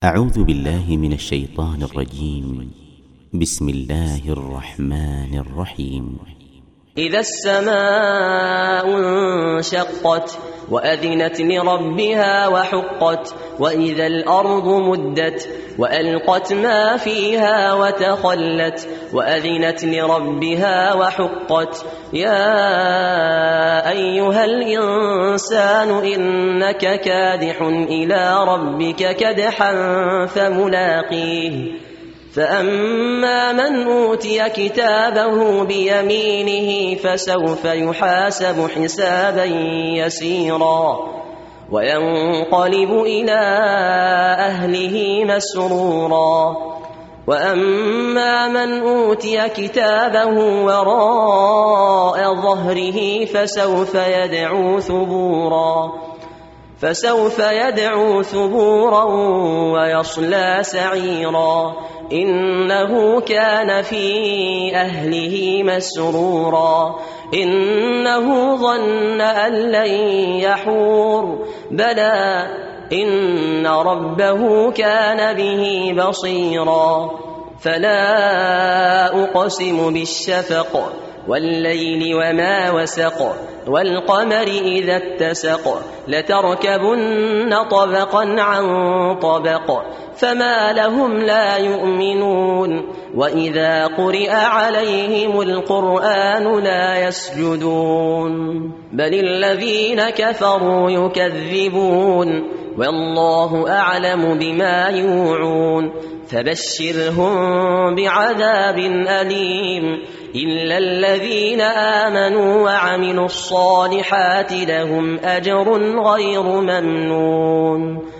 أعوذ بالله من الشيطان الرجيم. بسم الله الرحمن الرحيم. إذا السماء انشقت وأذنت لربها وحقت وإذا الأرض مدت وألقت ما فيها وتخلت وأذنت لربها وحقت يا أيها الإنسان إنك كادح إلى ربك كدحا فملاقيه فأما من أوتي كتابه بيمينه فسوف يحاسب حسابا يسيرا وينقلب إلى أهله مسرورا وأما من أوتي كتابه وراء ظهره فسوف يدعو ثبورا ويصلى سعيرا إنه كان في أهله مسرورا إنه ظن أن لن يحور بلى إن ربه كان به بصيرا فلا أقسم بالشفق والليل وما وسق والقمر إذا اتسق لتركبن طبقا عن طبق فما لهم لا يؤمنون وإذا قرئ عليهم القرآن لا يسجدون بل الذين كفروا يكذبون والله أعلم بما يوعون فبشرهم بعذاب أليم إلا الذين آمنوا وعملوا الصالحات لهم أجر غير ممنون